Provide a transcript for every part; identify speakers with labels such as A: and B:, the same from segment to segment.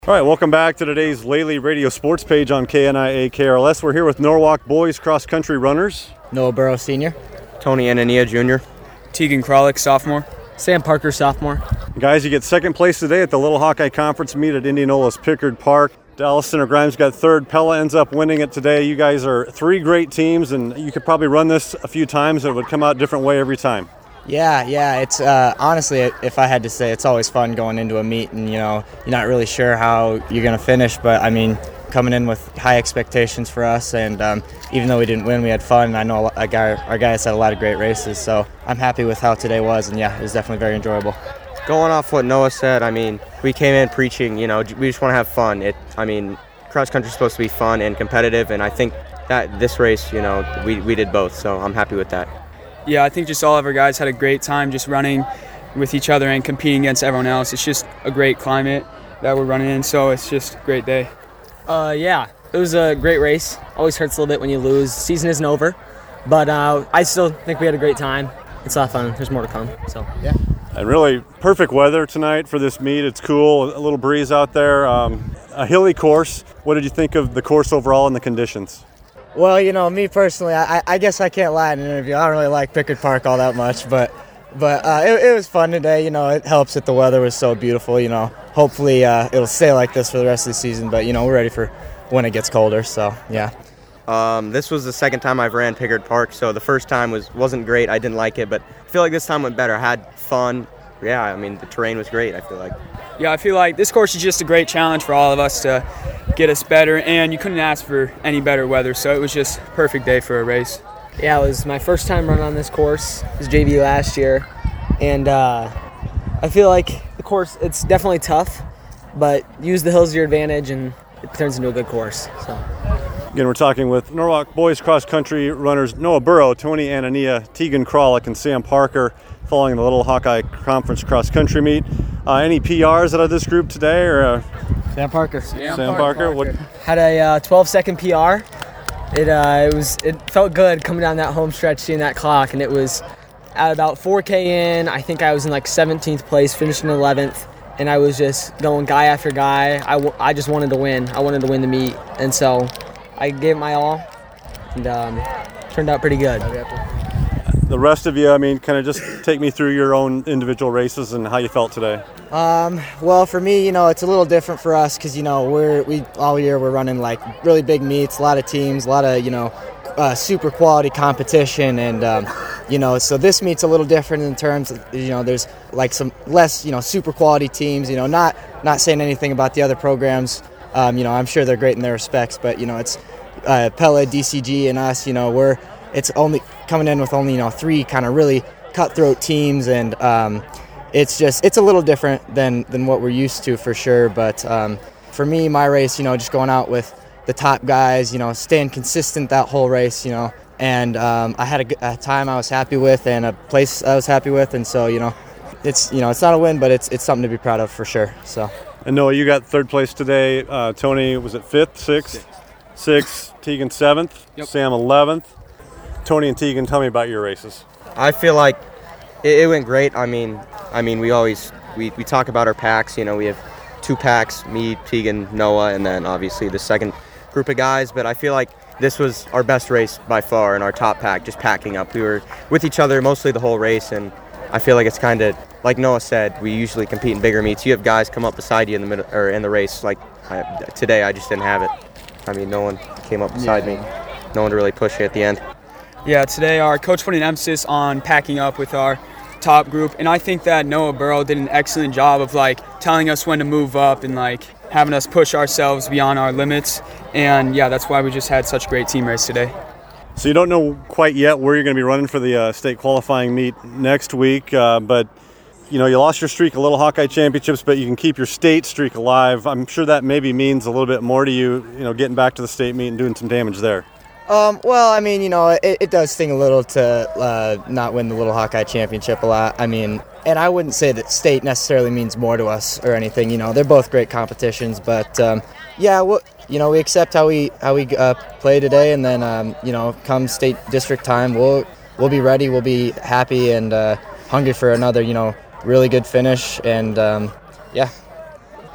A: All right, welcome back to today's Lely Radio Sports page on KNIA KRLS. We're here with Norwalk boys cross-country runners.
B: Noah Burrow, senior.
C: Tony Anania, junior.
D: Tegan Kralik, sophomore.
E: Sam Parker, sophomore.
A: Guys, you get second place today at the Little Hawkeye Conference meet at Indianola's Pickard Park. Dallas Center Grimes got third. Pella ends up winning it today. You guys are three great teams, and you could probably run this a few times and it would come out a different way every time.
B: Yeah. It's honestly, if I had to say, it's always fun going into a meet, and you're not really sure how you're going to finish. But I mean, coming in with high expectations for us, and even though we didn't win, we had fun. And I know our guys had a lot of great races, so I'm happy with how today was. And yeah, it was definitely very enjoyable.
C: Going off what Noah said, I mean, we came in preaching, we just want to have fun. Cross country is supposed to be fun and competitive, and I think that this race, we did both, so I'm happy with that.
D: Yeah, I think just all of our guys had a great time just running with each other and competing against everyone else. It's just a great climate that we're running in, so it's just a great day.
E: Yeah, it was a great race. Always hurts a little bit when you lose. The season isn't over, but I still think we had a great time. It's a lot of fun. There's more to come, so yeah.
A: And really perfect weather tonight for this meet. It's cool, a little breeze out there. A hilly course. What did you think of the course overall and the conditions?
B: Well, me personally, I guess I can't lie in an interview. I don't really like Pickard Park all that much, but it was fun today. It helps that the weather was so beautiful. Hopefully it'll stay like this for the rest of the season. But we're ready for when it gets colder. So yeah.
C: This was the second time I've ran Pickard Park, so the first time wasn't great. I didn't like it, but I feel like this time went better. I had fun. Yeah, I mean, the terrain was great, I feel like.
D: Yeah, I feel like this course is just a great challenge for all of us to get us better, and you couldn't ask for any better weather, so it was just a perfect day for a race.
E: Yeah, it was my first time running on this course. It was JV last year, and I feel like the course, it's definitely tough, but use the hills to your advantage, and it turns into a good course. So.
A: Again, we're talking with Norwalk boys cross-country runners Noah Burrow, Tony Anania, Tegan Kralik, and Sam Parker following the Little Hawkeye Conference cross-country meet. Any PRs out of this group today? Or
E: Sam Parker.
A: Sam Parker. What?
E: Had a 12-second PR. It felt good coming down that home stretch, seeing that clock, and it was at about 4K in. I think I was in like 17th place, finishing 11th, and I was just going guy after guy. I just wanted to win. I wanted to win the meet, and so I gave it my all, and turned out pretty good.
A: The rest of you, kind of just take me through your own individual races and how you felt today.
B: Well, for me, it's a little different for us because, we all year we're running like really big meets, a lot of teams, a lot of, super quality competition. And, so this meet's a little different in terms of, there's like some less, super quality teams, not saying anything about the other programs. I'm sure they're great in their respects, but, it's Pella, DCG, and us, it's only coming in with only, three kind of really cutthroat teams, and it's a little different than what we're used to for sure. But for me, my race, just going out with the top guys, staying consistent that whole race, and I had a time I was happy with and a place I was happy with, and so, it's not a win, but it's something to be proud of for sure. So.
A: And Noah, you got third place today. Tony, was it fifth, sixth? Sixth. Tegan, seventh. Yep. Sam, 11th. Tony and Tegan, tell me about your races.
C: I feel like it went great. I mean, we talk about our packs. We have two packs, me, Tegan, Noah, and then obviously the second group of guys. But I feel like this was our best race by far in our top pack, just packing up. We were with each other mostly the whole race, and I feel like it's kind of like Noah said. We usually compete in bigger meets. You have guys come up beside you in the middle or in the race. Like today, I just didn't have it. No one came up beside me. No one to really push you at the end.
D: Yeah, today our coach put an emphasis on packing up with our top group, and I think that Noah Burrow did an excellent job of telling us when to move up and having us push ourselves beyond our limits. And yeah, that's why we just had such a great team race today.
A: So you don't know quite yet where you're going to be running for the state qualifying meet next week, but you lost your streak of Little Hawkeye Championships, but you can keep your state streak alive. I'm sure that maybe means a little bit more to you, getting back to the state meet and doing some damage there.
B: Well, it does sting a little to not win the Little Hawkeye Championship a lot. And I wouldn't say that state necessarily means more to us or anything. They're both great competitions, but we accept how we play today, and then come state district time, we'll be ready. We'll be happy and hungry for another really good finish, and yeah.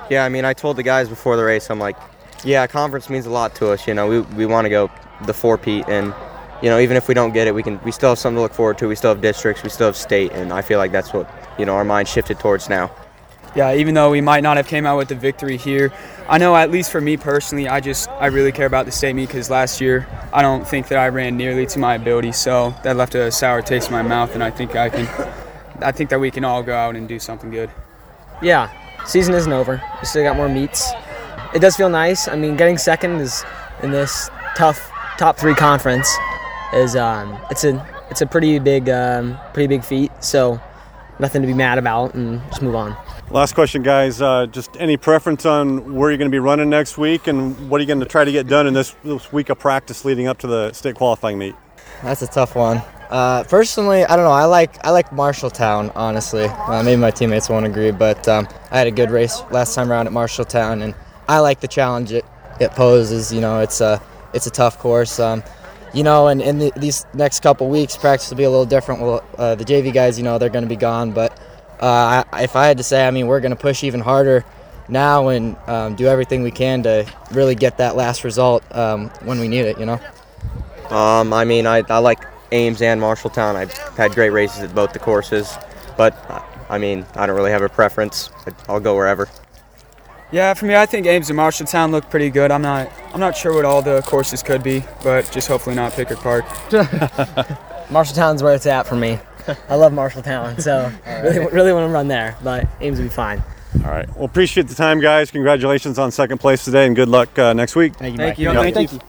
C: Yeah, I mean, I told the guys before the race, I'm like, yeah, conference means a lot to us. You know, we want to go the 4-peat, and you know, even if we don't get it, we still have something to look forward to. We still have districts, we still have state, and I feel like that's what, you know, our mind shifted towards now.
D: Yeah, even though we might not have came out with the victory here, I know at least for me personally, I really care about the state meet because last year I don't think that I ran nearly to my ability, so that left a sour taste in my mouth, and I think that we can all go out and do something good.
E: Yeah, season isn't over. We still got more meets. It does feel nice. I mean, getting second is in this tough top 3 conference is it's a pretty big feat. So nothing to be mad about, and just move on.
A: Last question, guys. Just any preference on where you're going to be running next week, and what are you going to try to get done in this week of practice leading up to the state qualifying meet?
B: That's a tough one. Personally, I don't know. I like Marshalltown, honestly. Maybe my teammates won't agree, but I had a good race last time around at Marshalltown, and I like the challenge it poses. You know, it's a tough course. You know, and in these next couple weeks, practice will be a little different. Well, the JV guys, you know, they're going to be gone, but if I had to say, I mean, we're going to push even harder now and do everything we can to really get that last result when we need it, you know?
C: I mean, I like Ames and Marshalltown. I've had great races at both the courses, but I mean, I don't really have a preference. I'll go wherever.
D: Yeah, for me, I think Ames and Marshalltown look pretty good. I'm not sure what all the courses could be, but just hopefully not Pickard Park.
E: Marshalltown's where it's at for me. I love Marshalltown, so really want to run there, but Ames will be fine.
A: All right. Well, appreciate the time, guys. Congratulations on second place today, and good luck next week.
B: Thank you,
E: Thank
B: Mike.
E: you.
D: Thank you.